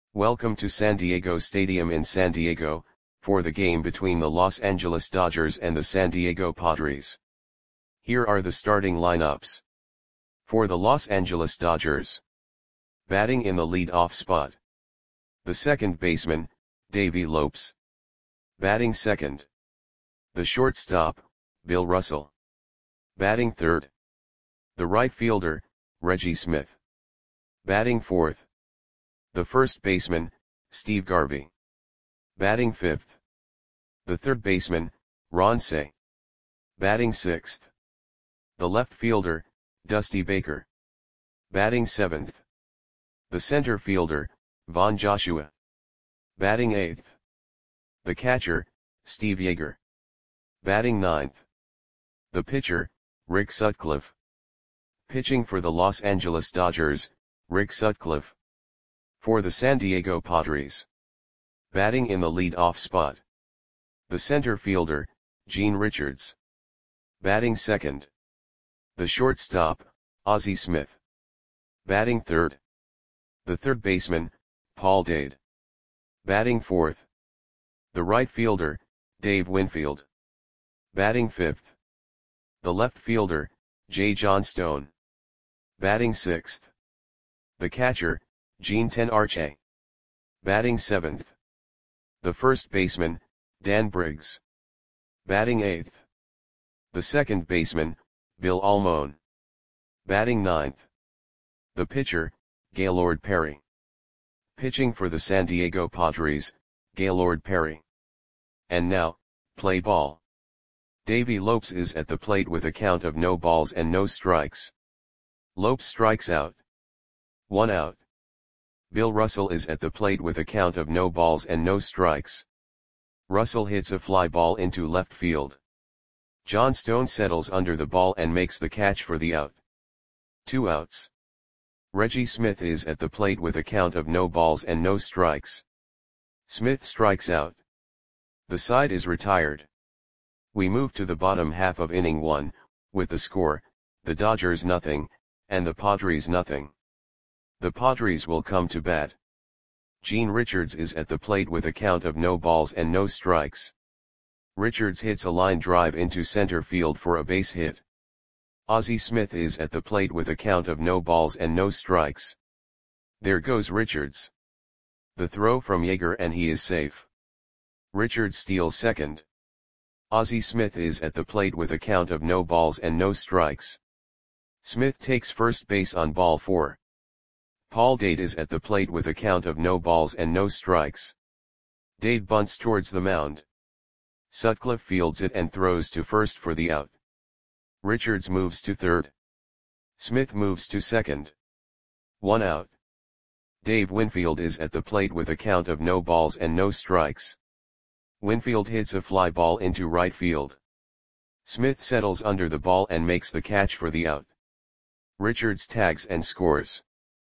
Welcome to San Diego Stadium in San Diego, for the game between the Los Angeles Dodgers and the San Diego Padres. Here are the starting lineups. For the Los Angeles Dodgers. Batting in the lead-off spot. The second baseman, Davey Lopes. Batting second. The shortstop, Bill Russell. Batting third. The right fielder, Reggie Smith. Batting fourth. The first baseman, Steve Garvey. Batting fifth. The third baseman, Ron Cey. Batting sixth. The left fielder, Dusty Baker. Batting seventh. The center fielder, Von Joshua. Batting eighth. The catcher, Steve Yeager. Batting ninth. The pitcher, Rick Sutcliffe. Pitching for the Los Angeles Dodgers, Rick Sutcliffe. For the San Diego Padres. Batting in the lead-off spot. The center fielder, Gene Richards. Batting second. The shortstop, Ozzie Smith. Batting third. The third baseman, Paul Dade. Batting fourth. The right fielder, Dave Winfield. Batting fifth. The left fielder, Jay Johnstone. Batting sixth. The catcher, Gene Tenarche. Batting seventh. The first baseman, Dan Briggs. Batting eighth. The second baseman, Bill Almon. Batting ninth. The pitcher, Gaylord Perry. Pitching for the San Diego Padres, Gaylord Perry. And now, play ball. Davey Lopes is at the plate with a count of no balls and no strikes. Lopes strikes out. 1 out. Bill Russell is at the plate with a count of no balls and no strikes. Russell hits a fly ball into left field. Johnstone settles under the ball and makes the catch for the out. 2 outs. Reggie Smith is at the plate with a count of no balls and no strikes. Smith strikes out. The side is retired. We move to the bottom half of inning 1, with the score, the Dodgers nothing, and the Padres nothing. The Padres will come to bat. Gene Richards is at the plate with a count of no balls and no strikes. Richards hits a line drive into center field for a base hit. Ozzie Smith is at the plate with a count of no balls and no strikes. There goes Richards. The throw from Yeager and he is safe. Richards steals second. Ozzie Smith is at the plate with a count of no balls and no strikes. Smith takes first base on ball 4. Paul Dade is at the plate with a count of no balls and no strikes. Dade bunts towards the mound. Sutcliffe fields it and throws to first for the out. Richards moves to third. Smith moves to second. 1 out. Dave Winfield is at the plate with a count of no balls and no strikes. Winfield hits a fly ball into right field. Smith settles under the ball and makes the catch for the out. Richards tags and scores.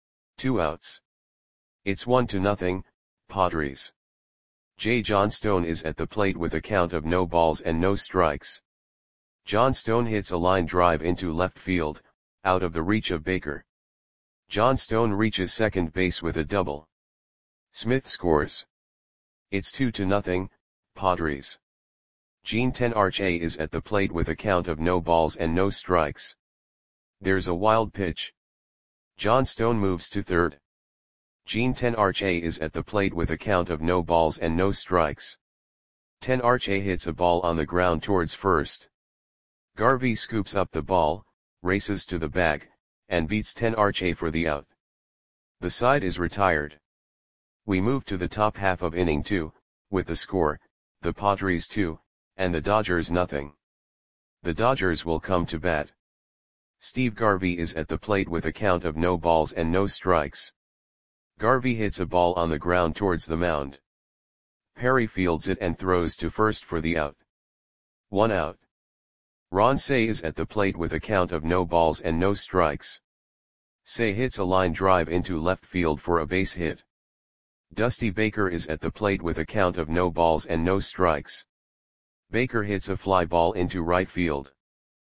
2 outs. It's 1-0, Padres. Jay Johnstone is at the plate with a count of no balls and no strikes. Johnstone hits a line drive into left field, out of the reach of Baker. Johnstone reaches second base with a double. Smith scores. It's 2-0, Padres. Gene Tenarche is at the plate with a count of no balls and no strikes. There's a wild pitch. Johnstone moves to third. Gene Tenarche is at the plate with a count of no balls and no strikes. Tenarche hits a ball on the ground towards first. Garvey scoops up the ball, races to the bag, and beats Tenarche for the out. The side is retired. We move to the top half of inning 2, with the score, the Padres 2, and the Dodgers nothing. The Dodgers will come to bat. Steve Garvey is at the plate with a count of no balls and no strikes. Garvey hits a ball on the ground towards the mound. Perry fields it and throws to first for the out. 1 out. Ron Cey is at the plate with a count of no balls and no strikes. Cey hits a line drive into left field for a base hit. Dusty Baker is at the plate with a count of no balls and no strikes. Baker hits a fly ball into right field.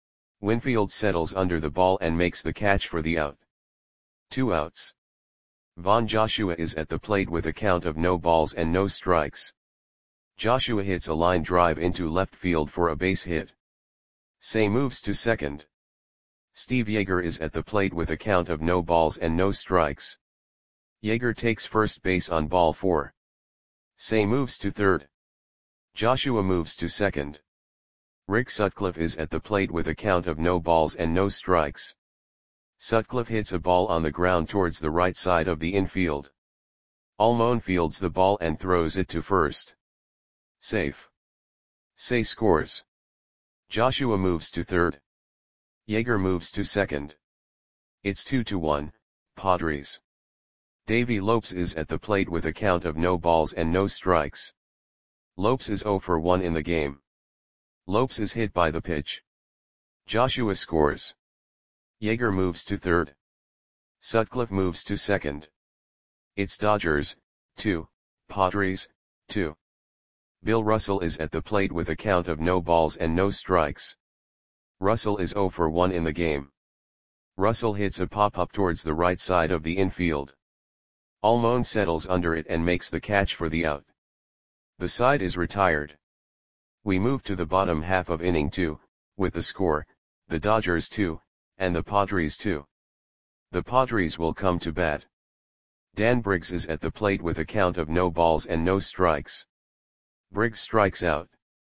Winfield settles under the ball and makes the catch for the out. 2 outs. Von Joshua is at the plate with a count of no balls and no strikes. Joshua hits a line drive into left field for a base hit. Say moves to second. Steve Yeager is at the plate with a count of no balls and no strikes. Yeager takes first base on ball 4. Say moves to third. Joshua moves to second. Rick Sutcliffe is at the plate with a count of no balls and no strikes. Sutcliffe hits a ball on the ground towards the right side of the infield. Almon fields the ball and throws it to first. Safe. Say scores. Joshua moves to third. Yeager moves to second. It's 2-1, Padres. Davey Lopes is at the plate with a count of no balls and no strikes. Lopes is 0 for 1 in the game. Lopes is hit by the pitch. Joshua scores. Yeager moves to third. Sutcliffe moves to second. It's Dodgers, 2, Padres, 2. Bill Russell is at the plate with a count of no balls and no strikes. Russell is 0 for 1 in the game. Russell hits a pop-up towards the right side of the infield. Almon settles under it and makes the catch for the out. The side is retired. We move to the bottom half of inning 2, with the score, the Dodgers 2, and the Padres 2. The Padres will come to bat. Dan Briggs is at the plate with a count of no balls and no strikes. Briggs strikes out.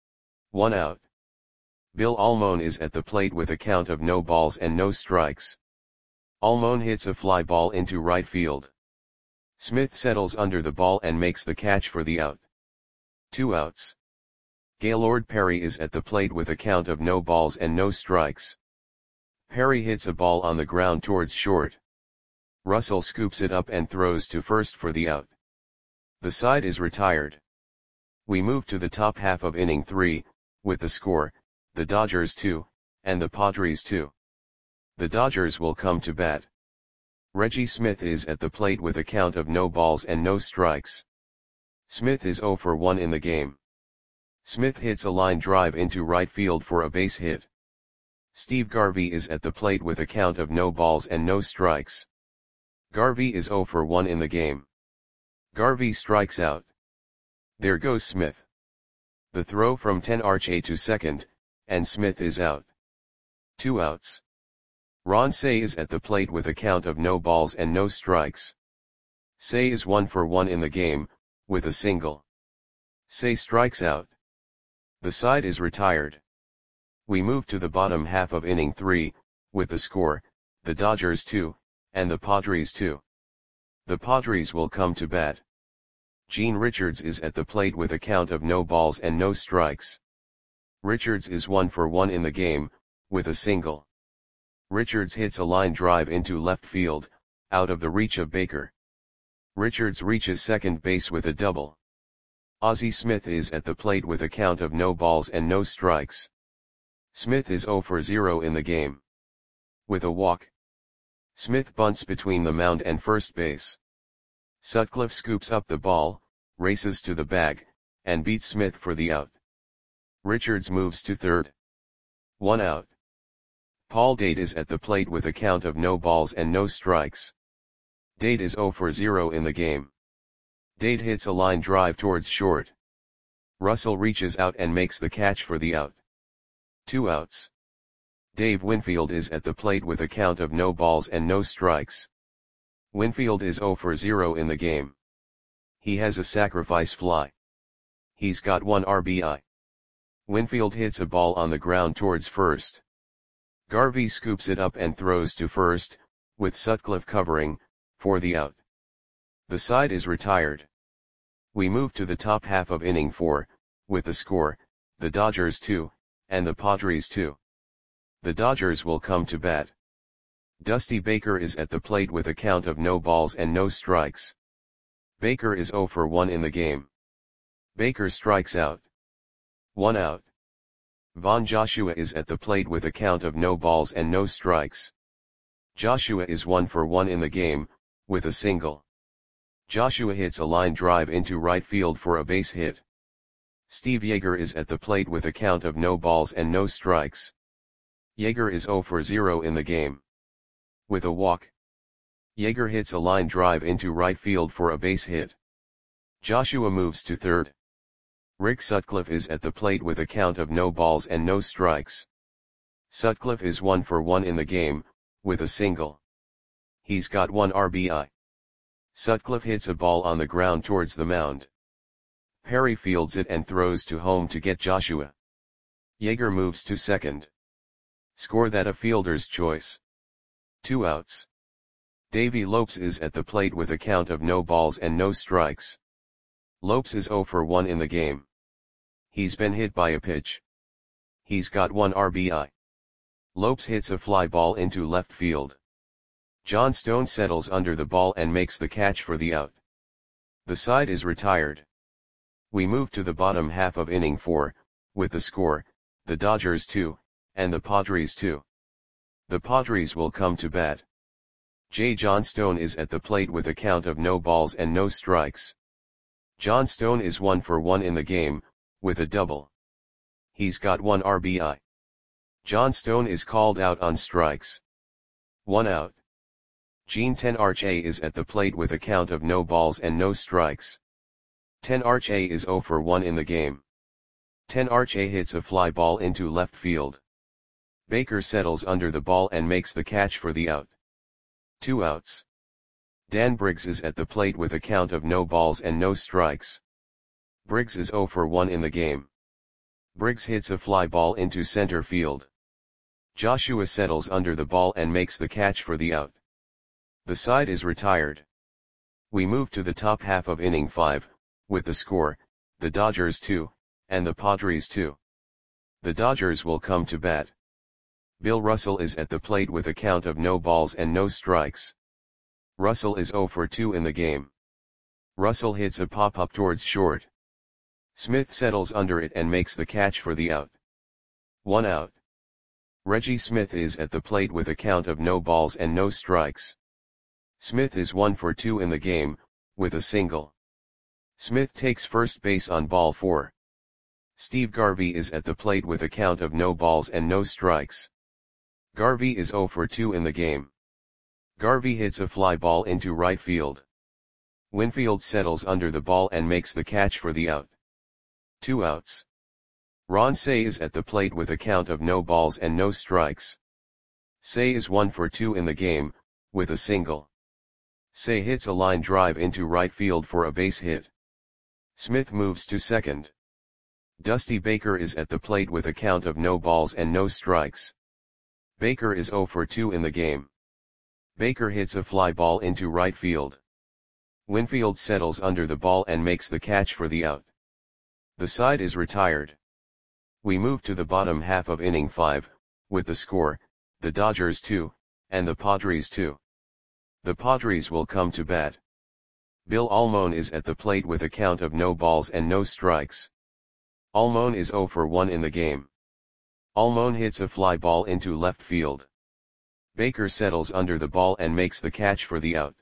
1 out. Bill Almon is at the plate with a count of no balls and no strikes. Almon hits a fly ball into right field. Smith settles under the ball and makes the catch for the out. 2 outs. Gaylord Perry is at the plate with a count of no balls and no strikes. Perry hits a ball on the ground towards short. Russell scoops it up and throws to first for the out. The side is retired. We move to the top half of inning 3, with the score, the Dodgers 2, and the Padres 2. The Dodgers will come to bat. Reggie Smith is at the plate with a count of no balls and no strikes. Smith is 0 for 1 in the game. Smith hits a line drive into right field for a base hit. Steve Garvey is at the plate with a count of no balls and no strikes. Garvey is 0 for 1 in the game. Garvey strikes out. There goes Smith. The throw from 10 RHA to second, and Smith is out. 2 outs. Ron Cey is at the plate with a count of no balls and no strikes. Cey is 1 for 1 in the game, with a single. Cey strikes out. The side is retired. We move to the bottom half of inning 3, with the score, the Dodgers 2, and the Padres 2. The Padres will come to bat. Gene Richards is at the plate with a count of no balls and no strikes. Richards is 1 for 1 in the game, with a single. Richards hits a line drive into left field, out of the reach of Baker. Richards reaches second base with a double. Ozzie Smith is at the plate with a count of no balls and no strikes. Smith is 0 for 0 in the game. With a walk. Smith bunts between the mound and first base. Sutcliffe scoops up the ball, races to the bag, and beats Smith for the out. Richards moves to third. 1 out. Paul Dade is at the plate with a count of no balls and no strikes. Dade is 0 for 0 in the game. Dade hits a line drive towards short. Russell reaches out and makes the catch for the out. 2 outs. Dave Winfield is at the plate with a count of no balls and no strikes. Winfield is 0 for 0 in the game. He has a sacrifice fly. He's got 1 RBI. Winfield hits a ball on the ground towards first. Garvey scoops it up and throws to first, with Sutcliffe covering, for the out. The side is retired. We move to the top half of inning 4, with the score, the Dodgers 2, and the Padres 2. The Dodgers will come to bat. Dusty Baker is at the plate with a count of no balls and no strikes. Baker is 0 for 1 in the game. Baker strikes out. 1 out. Von Joshua is at the plate with a count of no balls and no strikes. Joshua is 1 for 1 in the game, with a single. Joshua hits a line drive into right field for a base hit. Steve Yeager is at the plate with a count of no balls and no strikes. Yeager is 0 for 0 in the game. With a walk. Yeager hits a line drive into right field for a base hit. Joshua moves to third. Rick Sutcliffe is at the plate with a count of no balls and no strikes. Sutcliffe is 1 for 1 in the game, with a single. He's got 1 RBI. Sutcliffe hits a ball on the ground towards the mound. Perry fields it and throws to home to get Joshua. Yeager moves to second. Score that a fielder's choice. 2 outs. Davey Lopes is at the plate with a count of no balls and no strikes. Lopes is 0 for 1 in the game. He's been hit by a pitch. He's got 1 RBI. Lopes hits a fly ball into left field. John Stone settles under the ball and makes the catch for the out. The side is retired. We move to the bottom half of inning 4, with the score, the Dodgers 2, and the Padres 2. The Padres will come to bat. J. John Stone is at the plate with a count of no balls and no strikes. John Stone is 1 for 1 in the game, with a double. He's got 1 RBI. John Stone is called out on strikes. 1 out. Gene Tenarche is at the plate with a count of no balls and no strikes. Tenarche is 0 for 1 in the game. Tenarche hits a fly ball into left field. Baker settles under the ball and makes the catch for the out. 2 outs. Dan Briggs is at the plate with a count of no balls and no strikes. Briggs is 0 for 1 in the game. Briggs hits a fly ball into center field. Joshua settles under the ball and makes the catch for the out. The side is retired. We move to the top half of inning 5, with the score, the Dodgers 2, and the Padres 2. The Dodgers will come to bat. Bill Russell is at the plate with a count of no balls and no strikes. Russell is 0 for 2 in the game. Russell hits a pop-up towards short. Smith settles under it and makes the catch for the out. 1 out. Reggie Smith is at the plate with a count of no balls and no strikes. Smith is 1 for 2 in the game, with a single. Smith takes first base on ball 4. Steve Garvey is at the plate with a count of no balls and no strikes. Garvey is 0 for 2 in the game. Garvey hits a fly ball into right field. Winfield settles under the ball and makes the catch for the out. 2 outs. Ron Cey is at the plate with a count of no balls and no strikes. Cey is 1 for 2 in the game, with a single. Cey hits a line drive into right field for a base hit. Smith moves to second. Dusty Baker is at the plate with a count of no balls and no strikes. Baker is 0 for 2 in the game. Baker hits a fly ball into right field. Winfield settles under the ball and makes the catch for the out. The side is retired. We move to the bottom half of inning 5, with the score, the Dodgers 2, and the Padres 2. The Padres will come to bat. Bill Almon is at the plate with a count of no balls and no strikes. Almon is 0 for 1 in the game. Almon hits a fly ball into left field. Baker settles under the ball and makes the catch for the out.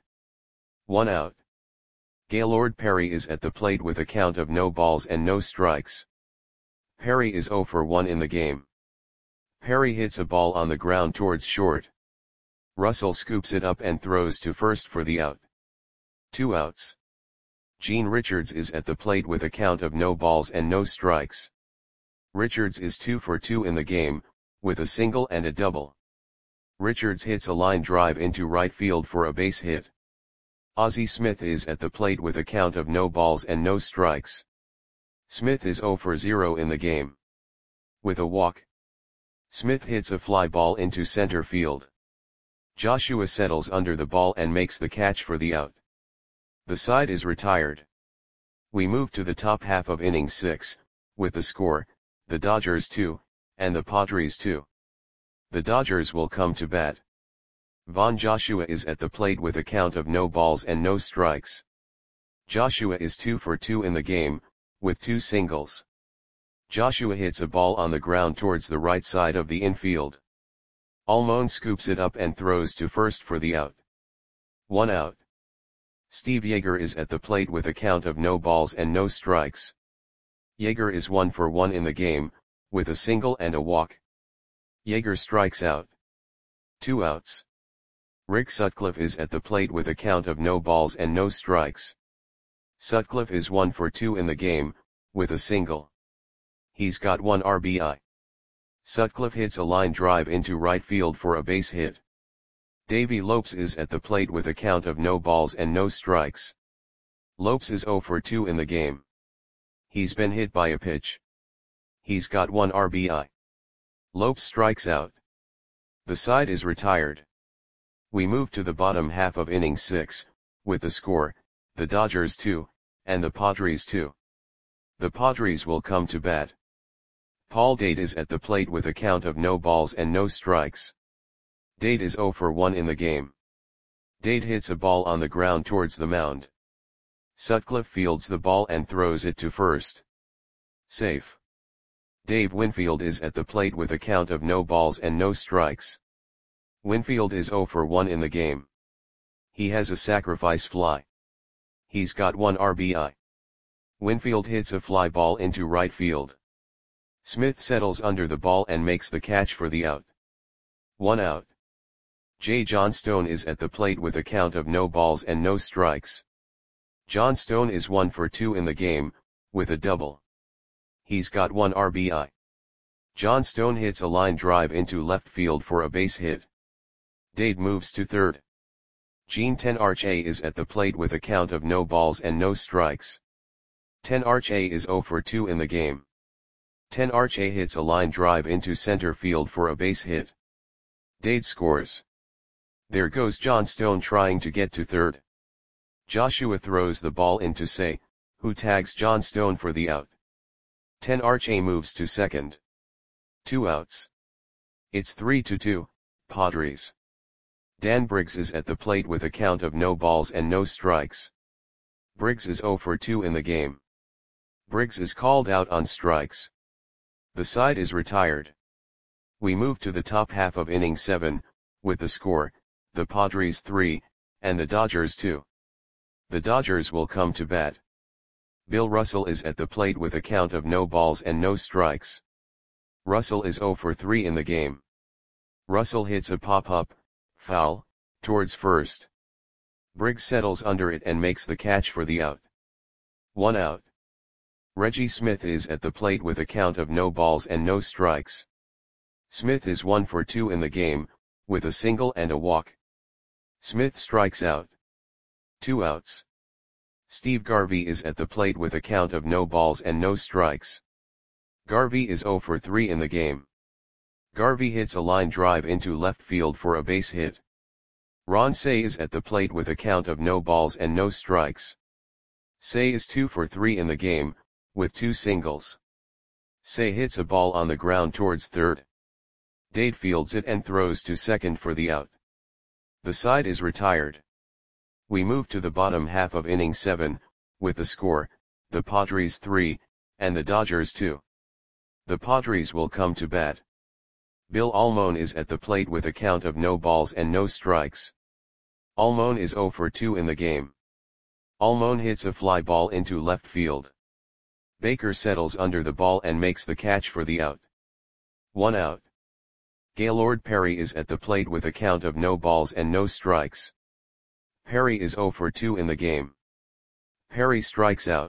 1 out. Gaylord Perry is at the plate with a count of no balls and no strikes. Perry is 0 for 1 in the game. Perry hits a ball on the ground towards short. Russell scoops it up and throws to first for the out. 2 outs. Gene Richards is at the plate with a count of no balls and no strikes. Richards is 2 for 2 in the game, with a single and a double. Richards hits a line drive into right field for a base hit. Ozzie Smith is at the plate with a count of no balls and no strikes. Smith is 0 for 0 in the game. With a walk. Smith hits a fly ball into center field. Joshua settles under the ball and makes the catch for the out. The side is retired. We move to the top half of inning 6, with the score, the Dodgers 2, and the Padres 2. The Dodgers will come to bat. Von Joshua is at the plate with a count of no balls and no strikes. Joshua is 2 for 2 in the game, with 2 singles. Joshua hits a ball on the ground towards the right side of the infield. Almon scoops it up and throws to first for the out. 1 out. Steve Yeager is at the plate with a count of no balls and no strikes. Yeager is 1 for 1 in the game, with a single and a walk. Yeager strikes out. 2 outs. Rick Sutcliffe is at the plate with a count of no balls and no strikes. Sutcliffe is 1 for 2 in the game, with a single. He's got 1 RBI. Sutcliffe hits a line drive into right field for a base hit. Davey Lopes is at the plate with a count of no balls and no strikes. Lopes is 0 for 2 in the game. He's been hit by a pitch. He's got 1 RBI. Lopes strikes out. The side is retired. We move to the bottom half of inning 6, with the score, the Dodgers 2, and the Padres 2. The Padres will come to bat. Paul Dade is at the plate with a count of no balls and no strikes. Dade is 0 for 1 in the game. Dade hits a ball on the ground towards the mound. Sutcliffe fields the ball and throws it to first. Safe. Dave Winfield is at the plate with a count of no balls and no strikes. Winfield is 0 for 1 in the game. He has a sacrifice fly. He's got 1 RBI. Winfield hits a fly ball into right field. Smith settles under the ball and makes the catch for the out. 1 out. J. Johnstone is at the plate with a count of no balls and no strikes. Johnstone is 1 for 2 in the game, with a double. He's got 1 RBI. Johnstone hits a line drive into left field for a base hit. Dade moves to third. Gene Tenarche is at the plate with a count of no balls and no strikes. Tenarche is 0 for 2 in the game. Tenarche hits a line drive into center field for a base hit. Dade scores. There goes Johnstone trying to get to third. Joshua throws the ball into Say, who tags Johnstone for the out. Tenarche moves to second. 2 outs. It's 3-2, Padres. Dan Briggs is at the plate with a count of no balls and no strikes. Briggs is 0 for 2 in the game. Briggs is called out on strikes. The side is retired. We move to the top half of inning 7, with the score, the Padres 3, and the Dodgers 2. The Dodgers will come to bat. Bill Russell is at the plate with a count of no balls and no strikes. Russell is 0 for 3 in the game. Russell hits a pop-up, foul, towards first. Briggs settles under it and makes the catch for the out. 1 out. Reggie Smith is at the plate with a count of no balls and no strikes. Smith is 1 for 2 in the game, with a single and a walk. Smith strikes out. 2 outs. Steve Garvey is at the plate with a count of no balls and no strikes. Garvey is 0 for 3 in the game. Garvey hits a line drive into left field for a base hit. Ron Cey is at the plate with a count of no balls and no strikes. Cey is 2 for 3 in the game, with 2 singles. Cey hits a ball on the ground towards third. Dade fields it and throws to second for the out. The side is retired. We move to the bottom half of inning 7, with the score, the Padres 3, and the Dodgers 2. The Padres will come to bat. Bill Almon is at the plate with a count of no balls and no strikes. Almon is 0 for 2 in the game. Almon hits a fly ball into left field. Baker settles under the ball and makes the catch for the out. 1 out. Gaylord Perry is at the plate with a count of no balls and no strikes. Perry is 0 for 2 in the game. Perry strikes out.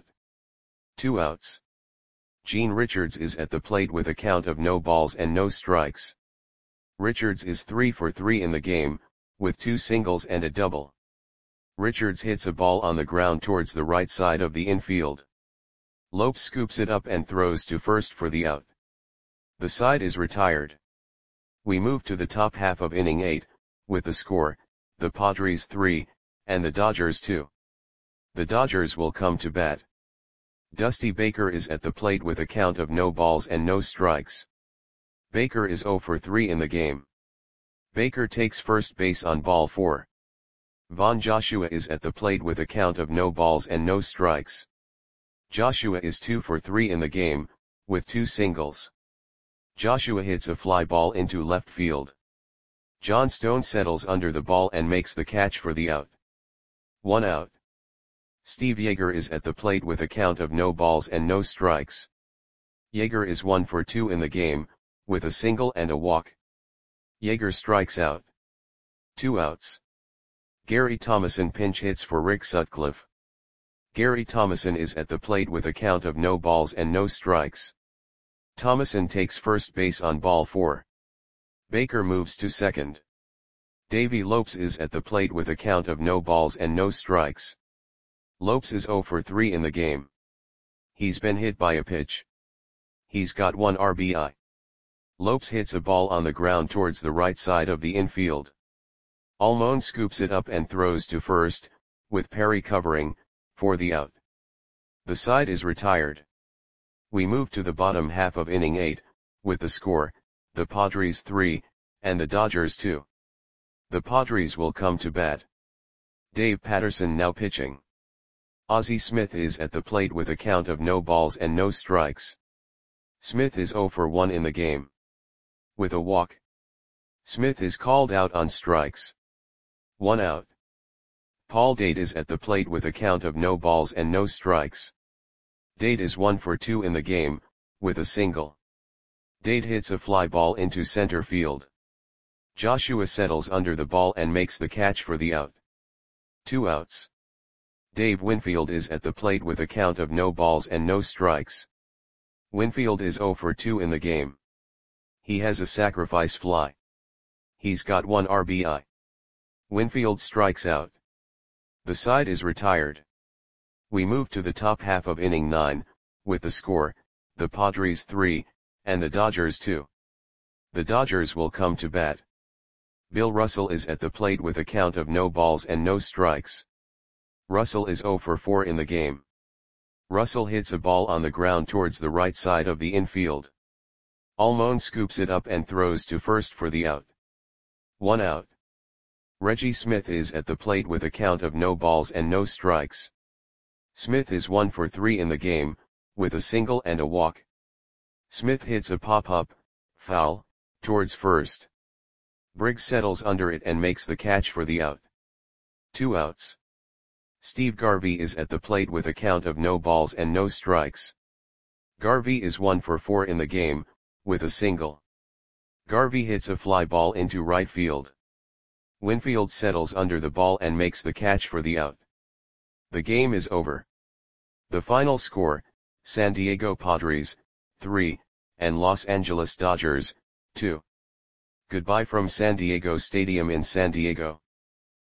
2 outs. Gene Richards is at the plate with a count of no balls and no strikes. Richards is 3 for 3 in the game, with 2 singles and a double. Richards hits a ball on the ground towards the right side of the infield. Lopes scoops it up and throws to first for the out. The side is retired. We move to the top half of inning 8, with the score, the Padres 3, and the Dodgers 2. The Dodgers will come to bat. Dusty Baker is at the plate with a count of no balls and no strikes. Baker is 0 for 3 in the game. Baker takes first base on ball 4. Von Joshua is at the plate with a count of no balls and no strikes. Joshua is 2 for 3 in the game, with 2 singles. Joshua hits a fly ball into left field. Johnstone settles under the ball and makes the catch for the out. 1 out. Steve Yeager is at the plate with a count of no balls and no strikes. Yeager is 1 for 2 in the game, with a single and a walk. Yeager strikes out. 2 outs. Gary Thomasson pinch hits for Rick Sutcliffe. Gary Thomasson is at the plate with a count of no balls and no strikes. Thomasson takes first base on ball 4. Baker moves to second. Davey Lopes is at the plate with a count of no balls and no strikes. Lopes is 0 for 3 in the game. He's been hit by a pitch. He's got 1 RBI. Lopes hits a ball on the ground towards the right side of the infield. Almon scoops it up and throws to first, with Perry covering, for the out. The side is retired. We move to the bottom half of inning 8, with the score, the Padres 3, and the Dodgers 2. The Padres will come to bat. Dave Patterson now pitching. Ozzie Smith is at the plate with a count of no balls and no strikes. Smith is 0 for 1 in the game. With a walk. Smith is called out on strikes. 1 out. Paul Date is at the plate with a count of no balls and no strikes. Date is 1 for 2 in the game, with a single. Date hits a fly ball into center field. Joshua settles under the ball and makes the catch for the out. 2 outs. Dave Winfield is at the plate with a count of no balls and no strikes. Winfield is 0 for 2 in the game. He has a sacrifice fly. He's got 1 RBI. Winfield strikes out. The side is retired. We move to the top half of inning 9, with the score, the Padres 3, and the Dodgers 2. The Dodgers will come to bat. Bill Russell is at the plate with a count of no balls and no strikes. Russell is 0 for 4 in the game. Russell hits a ball on the ground towards the right side of the infield. Almon scoops it up and throws to first for the out. 1 out. Reggie Smith is at the plate with a count of no balls and no strikes. Smith is 1 for 3 in the game, with a single and a walk. Smith hits a pop-up, foul, towards first. Briggs settles under it and makes the catch for the out. 2 outs. Steve Garvey is at the plate with a count of no balls and no strikes. Garvey is 1 for 4 in the game, with a single. Garvey hits a fly ball into right field. Winfield settles under the ball and makes the catch for the out. The game is over. The final score, San Diego Padres, 3, and Los Angeles Dodgers, 2. Goodbye from San Diego Stadium in San Diego.